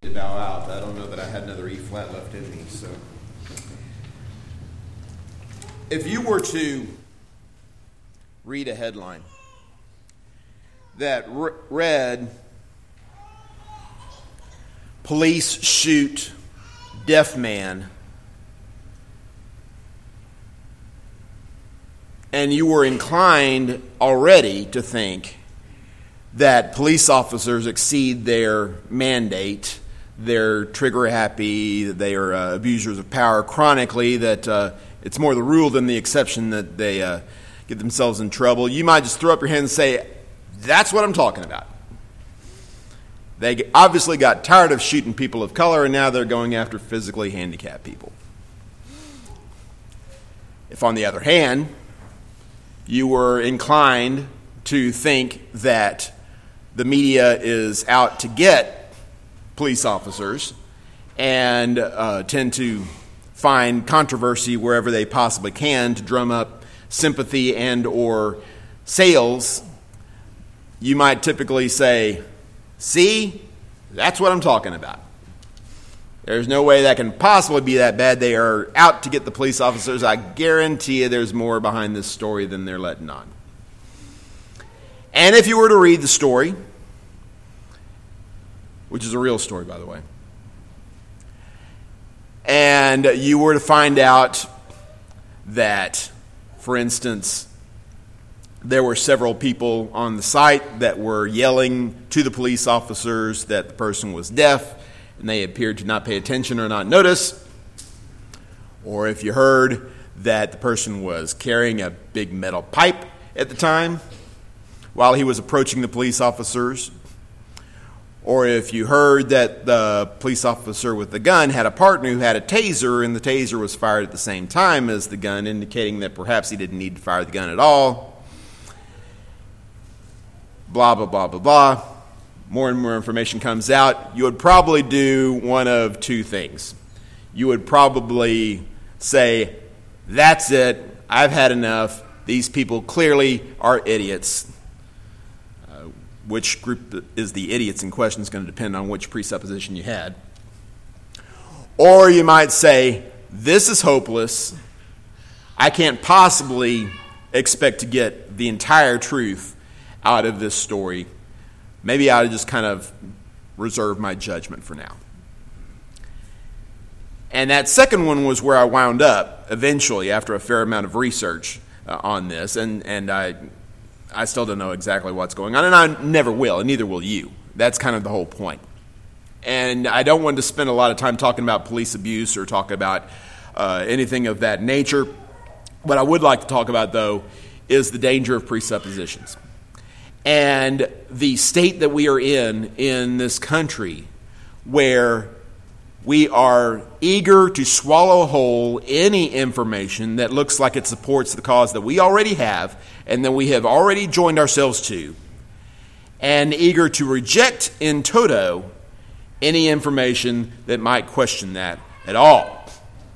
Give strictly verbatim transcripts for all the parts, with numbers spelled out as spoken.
To bow out. I don't know that I had another E flat left in me. So, if you were to read a headline that re- read, "Police shoot deaf man," and you were inclined already to think that police officers exceed their mandate, they're trigger happy, that they are uh, abusers of power chronically, that uh, it's more the rule than the exception that they uh, get themselves in trouble, you might just throw up your hand and say, that's what I'm talking about. They obviously got tired of shooting people of color, and now they're going after physically handicapped people. If, on the other hand, you were inclined to think that the media is out to get police officers and uh, tend to find controversy wherever they possibly can to drum up sympathy and or sales, you might typically say, see, that's what I'm talking about. There's no way that can possibly be that bad. They are out to get the police officers. I guarantee you there's more behind this story than they're letting on. And if you were to read the story, which is a real story, by the way, and you were to find out that, for instance, there were several people on the site that were yelling to the police officers that the person was deaf, and they appeared to not pay attention or not notice, or if you heard that the person was carrying a big metal pipe at the time while he was approaching the police officers, or if you heard that the police officer with the gun had a partner who had a taser and the taser was fired at the same time as the gun, indicating that perhaps he didn't need to fire the gun at all, blah, blah, blah, blah, blah. More and more information comes out. You would probably do one of two things. You would probably say, that's it, I've had enough, these people clearly are idiots. Uh, which group is the idiots in question is going to depend on which presupposition you had. Or you might say, this is hopeless, I can't possibly expect to get the entire truth out of this story. Maybe I ought to just kind of reserve my judgment for now. And that second one was where I wound up eventually after a fair amount of research uh, on this. And, and I I still don't know exactly what's going on. And I never will, and neither will you. That's kind of the whole point. And I don't want to spend a lot of time talking about police abuse or talk about uh, anything of that nature. What I would like to talk about, though, is the danger of presuppositions. And the state that we are in in this country, where we are eager to swallow whole any information that looks like it supports the cause that we already have and that we have already joined ourselves to, and eager to reject in toto any information that might question that at all.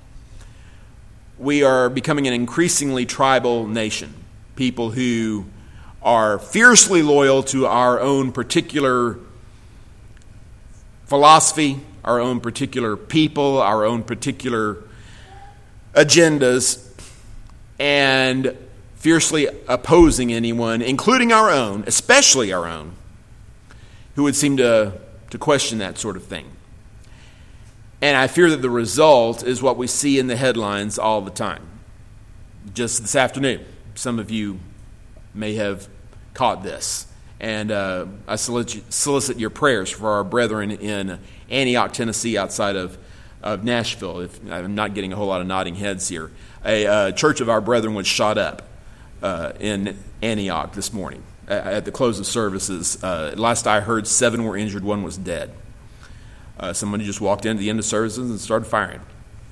We are becoming an increasingly tribal nation, people who are fiercely loyal to our own particular philosophy, our own particular people, our own particular agendas, and fiercely opposing anyone, including our own, especially our own, who would seem to, to question that sort of thing. And I fear that the result is what we see in the headlines all the time. Just this afternoon, some of you may have caught this. And uh, I solicit, solicit your prayers for our brethren in Antioch, Tennessee, outside of, of Nashville. If I'm not getting a whole lot of nodding heads here. A uh, church of our brethren was shot up uh, in Antioch this morning at the close of services. Uh, last I heard, seven were injured, one was dead. Uh, somebody just walked in at the end of services and started firing.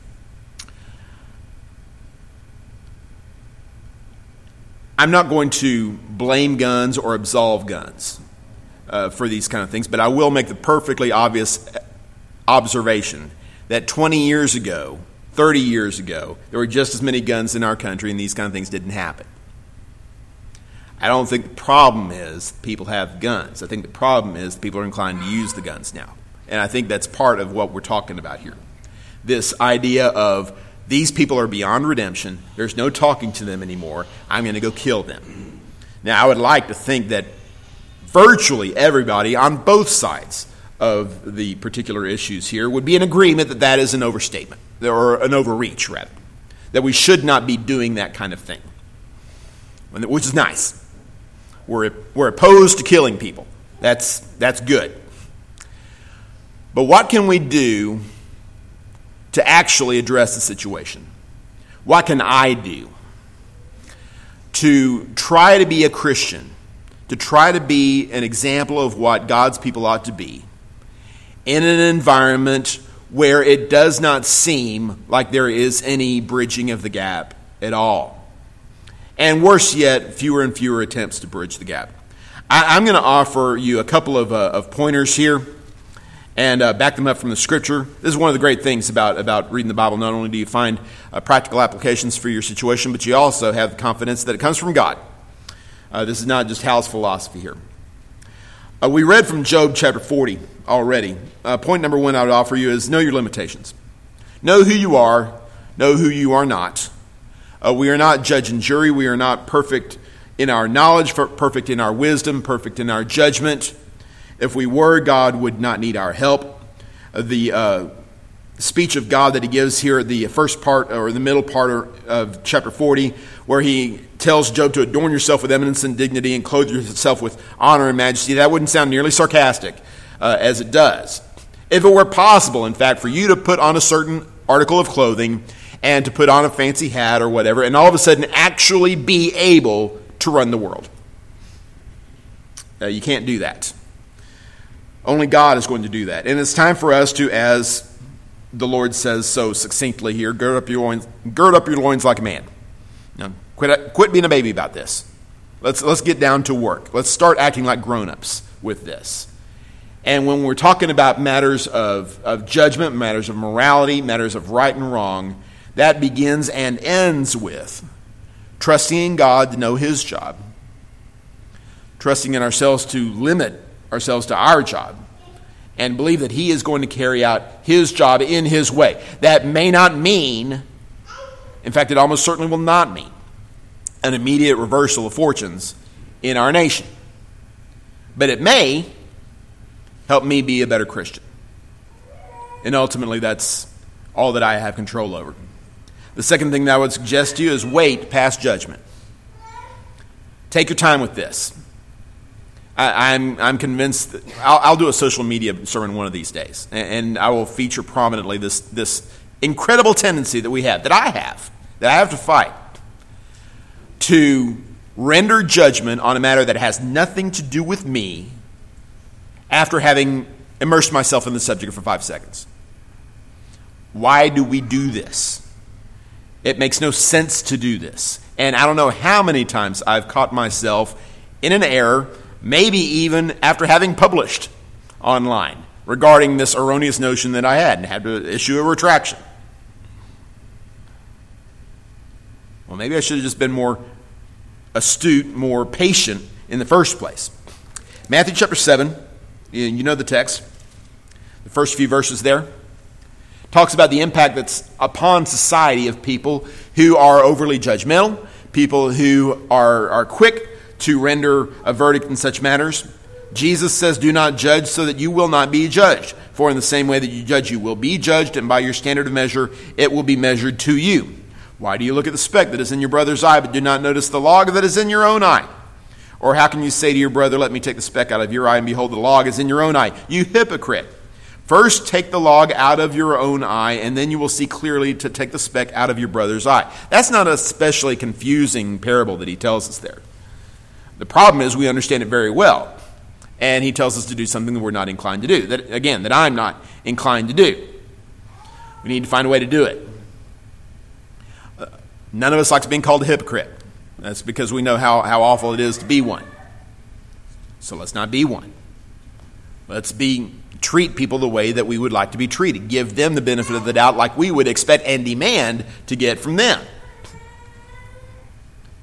I'm not going to blame guns or absolve guns uh, for these kind of things, but I will make the perfectly obvious observation that twenty years ago, thirty years ago, there were just as many guns in our country and these kind of things didn't happen. I don't think the problem is people have guns. I think the problem is people are inclined to use the guns now. And I think that's part of what we're talking about here. This idea of these people are beyond redemption. There's no talking to them anymore. I'm going to go kill them. Now, I would like to think that virtually everybody on both sides of the particular issues here would be in agreement that that is an overstatement, or an overreach, rather. That we should not be doing that kind of thing, which is nice. We're, we're opposed to killing people. That's, that's good. But what can we do to actually address the situation? What can I do to try to be a Christian, to try to be an example of what God's people ought to be in an environment where it does not seem like there is any bridging of the gap at all? And worse yet, fewer and fewer attempts to bridge the gap. I, I'm going to offer you a couple of, uh, of pointers here and uh, back them up from the Scripture. This is one of the great things about, about reading the Bible. Not only do you find uh, practical applications for your situation, but you also have the confidence that it comes from God. Uh, this is not just Hal's philosophy here. Uh, we read from Job chapter forty already. Uh, point number one I would offer you is know your limitations. Know who you are. Know who you are not. Uh, we are not judge and jury. We are not perfect in our knowledge, perfect in our wisdom, perfect in our judgment. If we were, God would not need our help. Uh, the uh, speech of God that he gives here at the first part or the middle part of chapter forty, where he tells Job to adorn yourself with eminence and dignity and clothe yourself with honor and majesty, that wouldn't sound nearly sarcastic uh, as it does. If it were possible, in fact, for you to put on a certain article of clothing and to put on a fancy hat or whatever, and all of a sudden actually be able to run the world. Uh, you can't do that. Only God is going to do that. And it's time for us to, as the Lord says so succinctly here, gird up your loins, gird up your loins like a man. Now, quit, quit being a baby about this. Let's, let's get down to work. Let's start acting like grown-ups with this. And when we're talking about matters of, of judgment, matters of morality, matters of right and wrong, that begins and ends with trusting in God to know his job, trusting in ourselves to limit ourselves to our job, and believe that he is going to carry out his job in his way. That may not mean, in fact, it almost certainly will not mean, an immediate reversal of fortunes in our nation. But it may help me be a better Christian. And ultimately, that's all that I have control over. The second thing that I would suggest to you is wait past judgment. Take your time with this. I, I'm I'm convinced that I'll, I'll do a social media sermon one of these days, and, and I will feature prominently this this incredible tendency that we have, that I have, that I have to fight, to render judgment on a matter that has nothing to do with me after having immersed myself in the subject for five seconds. Why do we do this? It makes no sense to do this. And I don't know how many times I've caught myself in an error, maybe even after having published online regarding this erroneous notion that I had and had to issue a retraction. Well, maybe I should have just been more astute, more patient in the first place. Matthew chapter seven, you know the text, the first few verses there, talks about the impact that's upon society of people who are overly judgmental, people who are, are quick to render a verdict in such matters. Jesus says, do not judge so that you will not be judged. For in the same way that you judge, you will be judged, and by your standard of measure, it will be measured to you. Why do you look at the speck that is in your brother's eye, but do not notice the log that is in your own eye? Or how can you say to your brother, let me take the speck out of your eye, and behold, the log is in your own eye? You hypocrite. First take the log out of your own eye, and then you will see clearly to take the speck out of your brother's eye. That's not a especially confusing parable that he tells us there. The problem is we understand it very well, and he tells us to do something that we're not inclined to do. That, again, that I'm not inclined to do. We need to find a way to do it. Uh, none of us likes being called a hypocrite. That's because we know how, how awful it is to be one. So let's not be one. Let's be treat people the way that we would like to be treated. Give them the benefit of the doubt like we would expect and demand to get from them.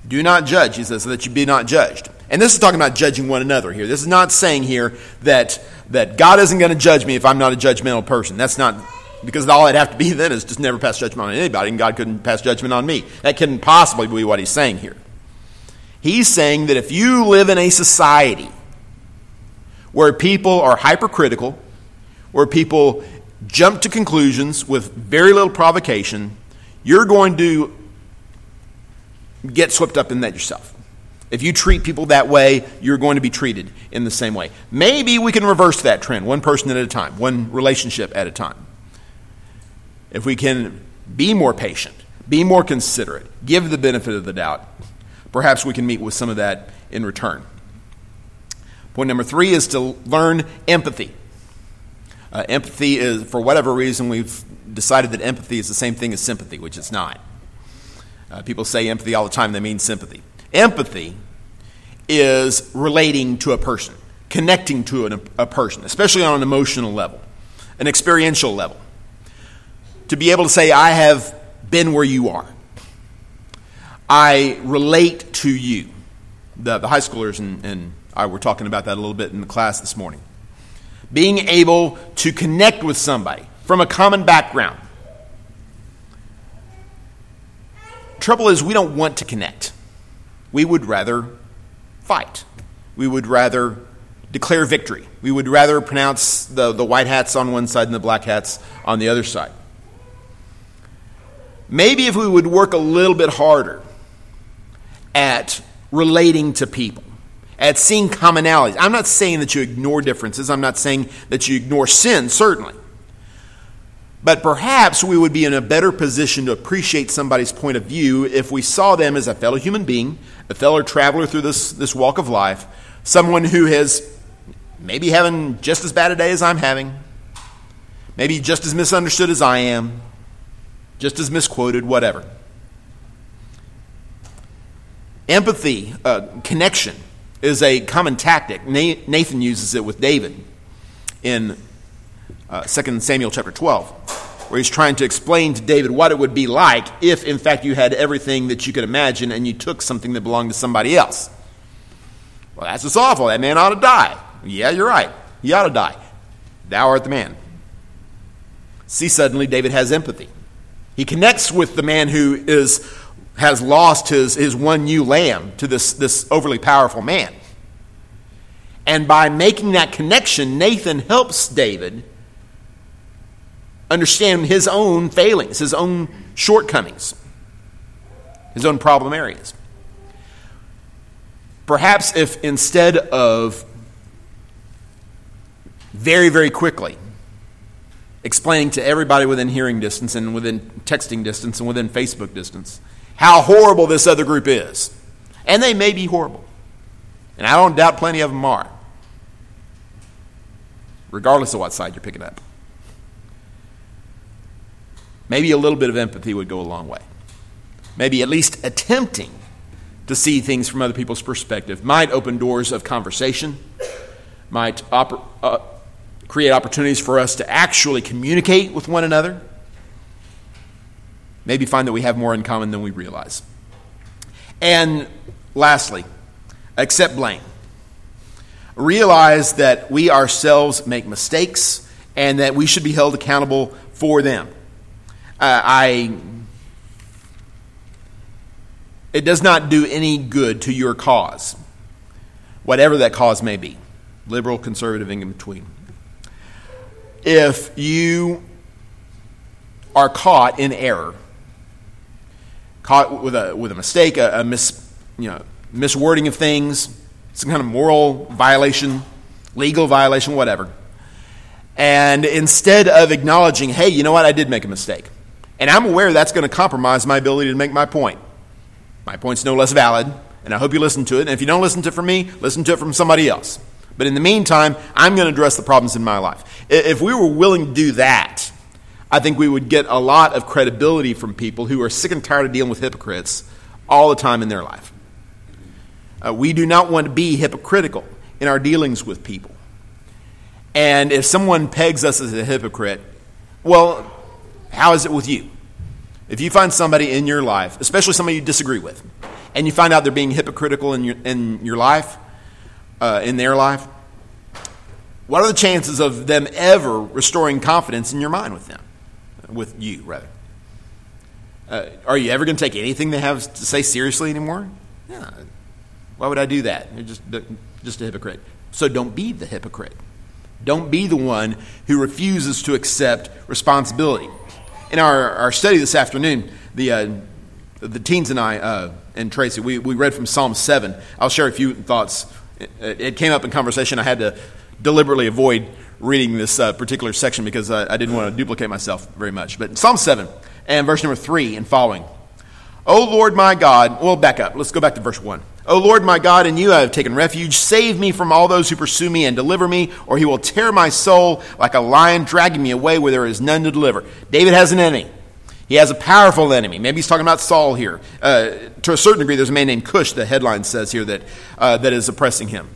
Do not judge, he says, so that you be not judged. And this is talking about judging one another here. This is not saying here that, that God isn't going to judge me if I'm not a judgmental person. That's not, because all I'd have to be then is just never pass judgment on anybody, and God couldn't pass judgment on me. That couldn't possibly be what he's saying here. He's saying that if you live in a society where people are hypercritical, where people jump to conclusions with very little provocation, you're going to get swept up in that yourself. If you treat people that way, you're going to be treated in the same way. Maybe we can reverse that trend, one person at a time, one relationship at a time. If we can be more patient, be more considerate, give the benefit of the doubt, perhaps we can meet with some of that in return. Point number three is to learn empathy. Uh, empathy is, for whatever reason, we've decided that empathy is the same thing as sympathy, which it's not. Uh, people say empathy all the time, they mean sympathy. Empathy is relating to a person, connecting to an, a person, especially on an emotional level, an experiential level. To be able to say, I have been where you are. I relate to you. The, the high schoolers and, and I were talking about that a little bit in the class this morning. Being able to connect with somebody from a common background. Trouble is, we don't want to connect. We would rather fight. We would rather declare victory. We would rather pronounce the, the white hats on one side and the black hats on the other side. Maybe if we would work a little bit harder at relating to people, at seeing commonalities. I'm not saying that you ignore differences. I'm not saying that you ignore sin, certainly. But perhaps we would be in a better position to appreciate somebody's point of view if we saw them as a fellow human being, a fellow traveler through this, this walk of life, someone who has maybe having just as bad a day as I'm having, maybe just as misunderstood as I am, just as misquoted, whatever. Empathy, uh, connection, is a common tactic. Nathan uses it with David in uh, Second Samuel chapter twelve, where he's trying to explain to David what it would be like if, in fact, you had everything that you could imagine and you took something that belonged to somebody else. Well, that's just awful. That man ought to die. Yeah, you're right. He ought to die. Thou art the man. See, suddenly David has empathy. He connects with the man who is has lost his, his one ewe lamb to this, this overly powerful man. And by making that connection, Nathan helps David understand his own failings, his own shortcomings, his own problem areas. Perhaps if instead of very, very quickly explaining to everybody within hearing distance and within texting distance and within Facebook distance how horrible this other group is. And they may be horrible. And I don't doubt plenty of them are. Regardless of what side you're picking up. Maybe a little bit of empathy would go a long way. Maybe at least attempting to see things from other people's perspective might open doors of conversation, might oper- uh, create opportunities for us to actually communicate with one another. Maybe find that we have more in common than we realize. And lastly, accept blame. Realize that we ourselves make mistakes and that we should be held accountable for them. Uh, I. It does not do any good to your cause, whatever that cause may be, liberal, conservative, in between. If you are caught in error, caught with a with a mistake, a, a mis you know miswording of things, some kind of moral violation, legal violation, whatever, and instead of acknowledging, hey, you know what, I did make a mistake, and I'm aware that's going to compromise my ability to make my point. My point's no less valid, and I hope you listen to it. And if you don't listen to it from me, listen to it from somebody else. But in the meantime, I'm going to address the problems in my life. If we were willing to do that, I think we would get a lot of credibility from people who are sick and tired of dealing with hypocrites all the time in their life. Uh, we do not want to be hypocritical in our dealings with people. And if someone pegs us as a hypocrite, well, how is it with you? If you find somebody in your life, especially somebody you disagree with, and you find out they're being hypocritical in your in your life, uh, in their life, what are the chances of them ever restoring confidence in your mind with them, with you rather? Uh, are you ever going to take anything they have to say seriously anymore? Yeah. Why would I do that? You're just just a hypocrite. So don't be the hypocrite. Don't be the one who refuses to accept responsibility. In our, our study this afternoon, the uh, the teens and I uh, and Tracy, we, we read from Psalm seven. I'll share a few thoughts. It, it came up in conversation. I had to deliberately avoid reading this uh, particular section because I, I didn't want to duplicate myself very much. But Psalm seven and verse number three and following. O Lord my God, well, back up. Let's go back to verse one. O Lord my God, in you I have taken refuge. Save me from all those who pursue me and deliver me, or he will tear my soul like a lion, dragging me away where there is none to deliver. David has an enemy. He has a powerful enemy. Maybe he's talking about Saul here. Uh, to a certain degree, there's a man named Cush, the headline says here, that uh, that is oppressing him.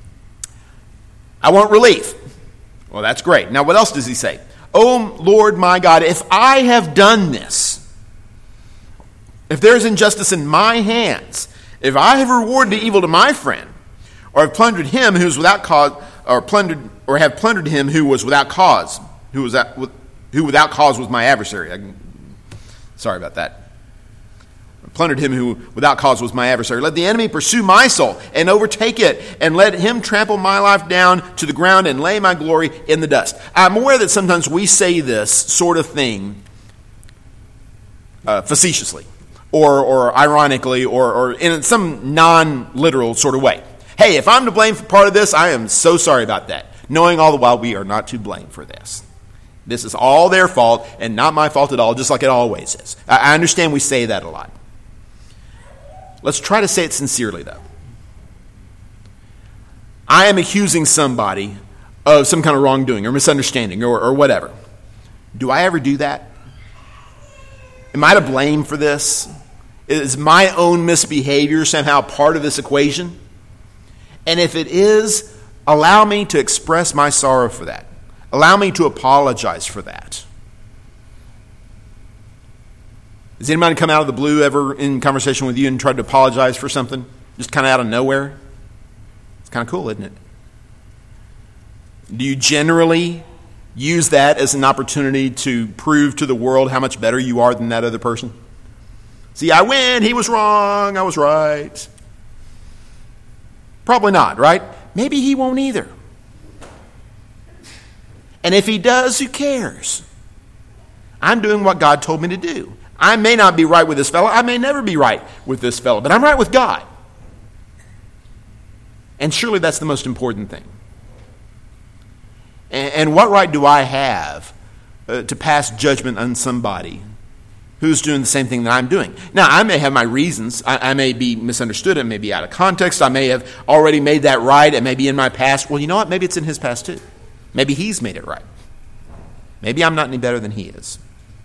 I want relief. Well, that's great. Now, what else does he say? O Lord my God, if I have done this, if there is injustice in my hands, if I have rewarded the evil to my friend, or have plundered him who is without cause, or plundered, or have plundered him who was without cause, who was at, who without cause was my adversary. I, sorry about that. Plundered him who without cause was my adversary. Let the enemy pursue my soul and overtake it, and let him trample my life down to the ground and lay my glory in the dust. I'm aware that sometimes we say this sort of thing uh, facetiously, or or ironically, or, or in some non-literal sort of way. Hey, if I'm to blame for part of this, I am so sorry about that. Knowing all the while we are not to blame for this. This is all their fault and not my fault at all, just like it always is. I understand we say that a lot. Let's try to say it sincerely, though. I am accusing somebody of some kind of wrongdoing or misunderstanding or, or whatever. Do I ever do that? Am I to blame for this? Is my own misbehavior somehow part of this equation? And if it is, allow me to express my sorrow for that. Allow me to apologize for that. Has anybody come out of the blue ever in conversation with you and tried to apologize for something? Just kind of out of nowhere? It's kind of cool, isn't it? Do you generally use that as an opportunity to prove to the world how much better you are than that other person? See, I win. He was wrong. I was right. Probably not, right? Maybe he won't either. And if he does, who cares? I'm doing what God told me to do. I may not be right with this fellow. I may never be right with this fellow, but I'm right with God. And surely that's the most important thing. And, and what right do I have uh, to pass judgment on somebody who's doing the same thing that I'm doing? Now, I may have my reasons. I, I may be misunderstood. It may be out of context. I may have already made that right. It may be in my past. Well, you know what? Maybe it's in his past too. Maybe he's made it right. Maybe I'm not any better than he is.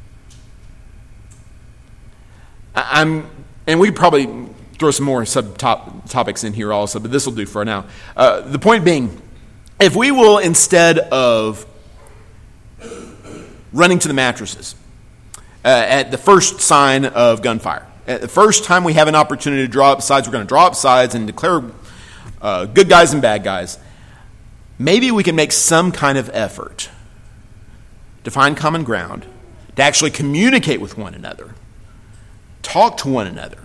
I, I'm, and we probably throw some more sub-topics in here also, but this will do for now. Uh, the point being, if we will, instead of running to the mattresses uh, at the first sign of gunfire, at the first time we have an opportunity to draw up sides, we're going to draw up sides and declare uh, good guys and bad guys. Maybe we can make some kind of effort to find common ground, to actually communicate with one another, talk to one another.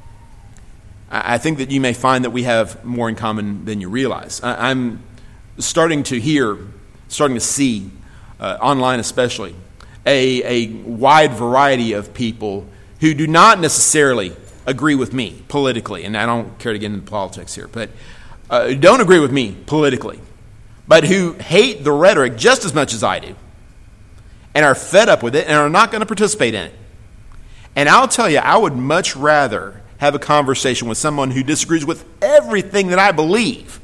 I think that you may find that we have more in common than you realize. I'm starting to hear, starting to see, uh, online especially, a, a wide variety of people who do not necessarily agree with me politically, and I don't care to get into politics here, but uh, don't agree with me politically, but who hate the rhetoric just as much as I do, and are fed up with it and are not going to participate in it. And I'll tell you, I would much rather have a conversation with someone who disagrees with everything that I believe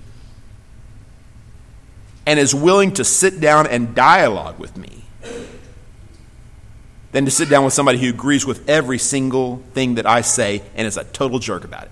and is willing to sit down and dialogue with me than to sit down with somebody who agrees with every single thing that I say and is a total jerk about it.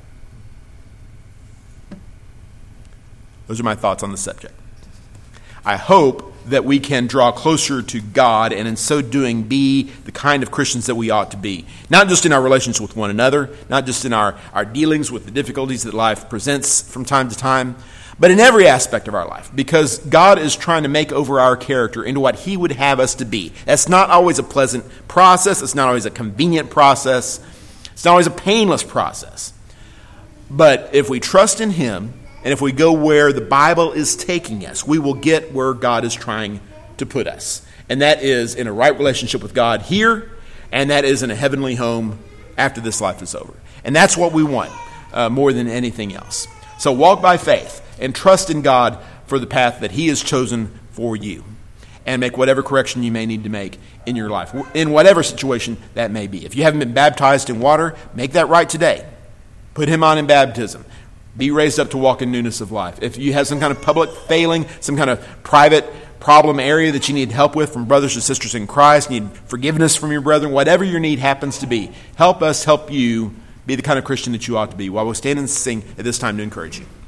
Those are my thoughts on the subject. I hope that we can draw closer to God, and in so doing be the kind of Christians that we ought to be. Not just in our relations with one another, not just in our, our dealings with the difficulties that life presents from time to time, but in every aspect of our life, because God is trying to make over our character into what he would have us to be. That's not always a pleasant process. It's not always a convenient process. It's not always a painless process. But if we trust in him, and if we go where the Bible is taking us, we will get where God is trying to put us. And that is in a right relationship with God here, and that is in a heavenly home after this life is over. And that's what we want uh, more than anything else. So walk by faith and trust in God for the path that he has chosen for you. And make whatever correction you may need to make in your life, in whatever situation that may be. If you haven't been baptized in water, make that right today. Put him on in baptism. Be raised up to walk in newness of life. If you have some kind of public failing, some kind of private problem area that you need help with from brothers and sisters in Christ, need forgiveness from your brethren, whatever your need happens to be, help us help you be the kind of Christian that you ought to be, while we stand and sing at this time to encourage you.